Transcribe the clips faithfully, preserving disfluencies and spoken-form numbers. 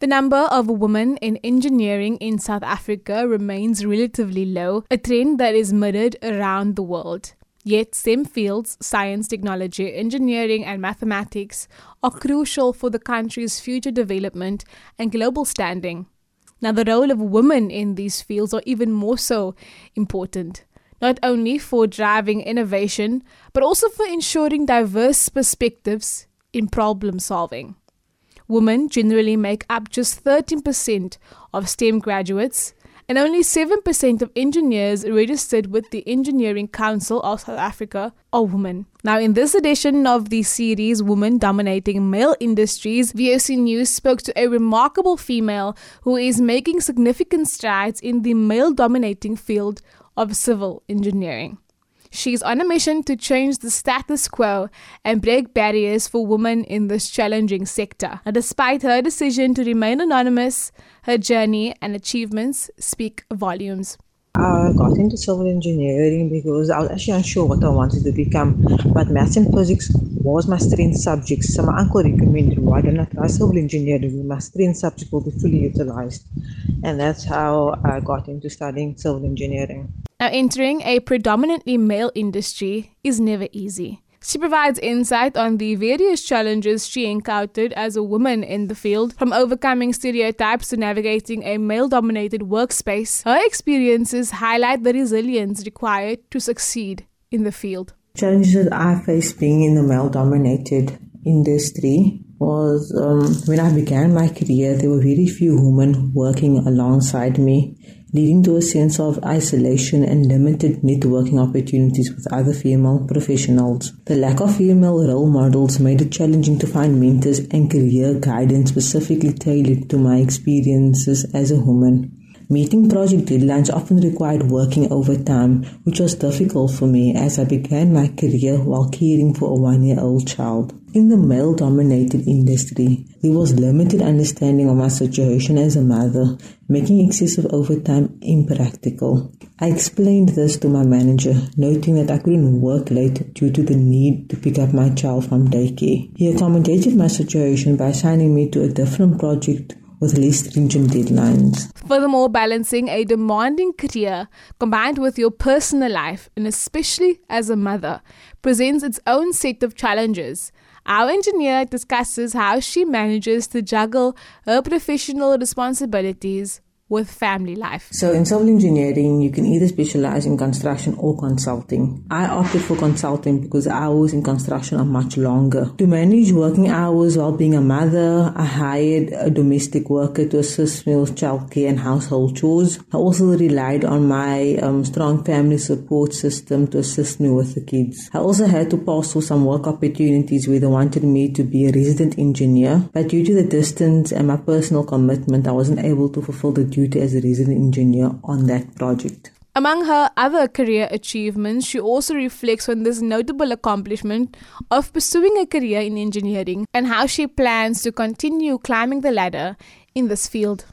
The number of women in engineering in South Africa remains relatively low, a trend that is mirrored around the world. Yet STEM fields, science, technology, engineering and mathematics, are crucial for the country's future development and global standing. Now, the role of women in these fields are even more so important, not only for driving innovation, but also for ensuring diverse perspectives in problem solving. Women generally make up just thirteen percent of STEM graduates, and only seven percent of engineers registered with the Engineering Council of South Africa are women. Now, in this edition of the series, Women Dominating Male Industries, V O C News spoke to a remarkable female who is making significant strides in the male-dominating field of civil engineering. She's on a mission to change the status quo and break barriers for women in this challenging sector. Now, despite her decision to remain anonymous, her journey and achievements speak volumes. I got into civil engineering because I was actually unsure what I wanted to become, but maths and physics was my strength subjects, so my uncle recommended, why don't I try civil engineering? My strength subject will be fully utilized, and that's how I got into studying civil engineering. Now, entering a predominantly male industry is never easy. She provides insight on the various challenges she encountered as a woman in the field, from overcoming stereotypes to navigating a male-dominated workspace. Her experiences highlight the resilience required to succeed in the field. Challenges that I faced being in the male-dominated industry was um, when I began my career, there were very few women working alongside me, leading to a sense of isolation and limited networking opportunities with other female professionals. The lack of female role models made it challenging to find mentors and career guidance specifically tailored to my experiences as a woman. Meeting project deadlines often required working overtime, which was difficult for me as I began my career while caring for a one-year-old child. In the male-dominated industry, there was limited understanding of my situation as a mother, making excessive overtime impractical. I explained this to my manager, noting that I couldn't work late due to the need to pick up my child from daycare. He accommodated my situation by assigning me to a different project with less stringent deadlines. Furthermore, balancing a demanding career combined with your personal life, and especially as a mother, presents its own set of challenges. Our engineer discusses how she manages to juggle her professional responsibilities with family life. So in civil engineering, you can either specialize in construction or consulting. I opted for consulting because the hours in construction are much longer. To manage working hours while being a mother, I hired a domestic worker to assist me with childcare and household chores. I also relied on my um, strong family support system to assist me with the kids. I also had to pass through some work opportunities where they wanted me to be a resident engineer, but due to the distance and my personal commitment, I wasn't able to fulfill the duty as a resident engineer on that project. Among her other career achievements, she also reflects on this notable accomplishment of pursuing a career in engineering and how she plans to continue climbing the ladder in this field.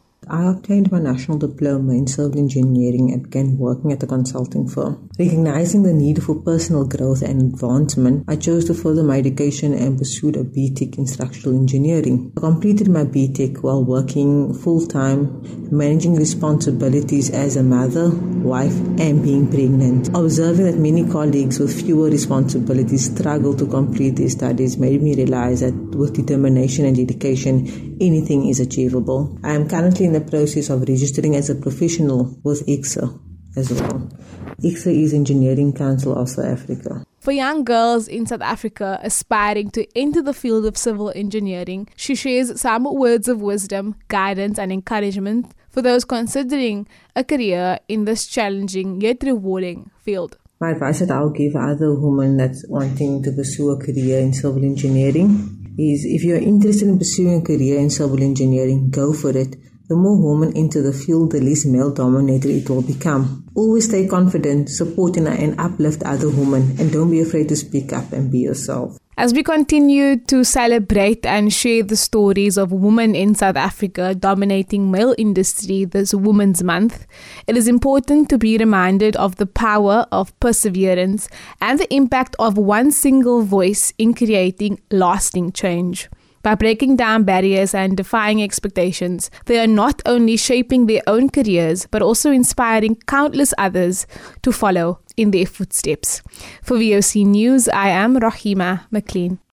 I obtained my national diploma in civil engineering and began working at a consulting firm. Recognizing the need for personal growth and advancement, I chose to further my education and pursued a B Tech in structural engineering. I completed my B Tech while working full-time, managing responsibilities as a mother, wife, and being pregnant. Observing that many colleagues with fewer responsibilities struggle to complete their studies made me realize that with determination and dedication, anything is achievable. I am currently in the process of registering as a professional with I C S A as well. I C S A is Engineering Council of South Africa. For young girls in South Africa aspiring to enter the field of civil engineering, she shares some words of wisdom, guidance and encouragement for those considering a career in this challenging yet rewarding field. My advice that I'll give other women that's wanting to pursue a career in civil engineering is, if you're interested in pursuing a career in civil engineering, go for it. The more women enter the field, the less male-dominated it will become. Always stay confident, support and uplift other women, and don't be afraid to speak up and be yourself. As we continue to celebrate and share the stories of women in South Africa dominating male industry this Women's Month, it is important to be reminded of the power of perseverance and the impact of one single voice in creating lasting change. By breaking down barriers and defying expectations, they are not only shaping their own careers, but also inspiring countless others to follow in their footsteps. For V O C News, I am Rahima McLean.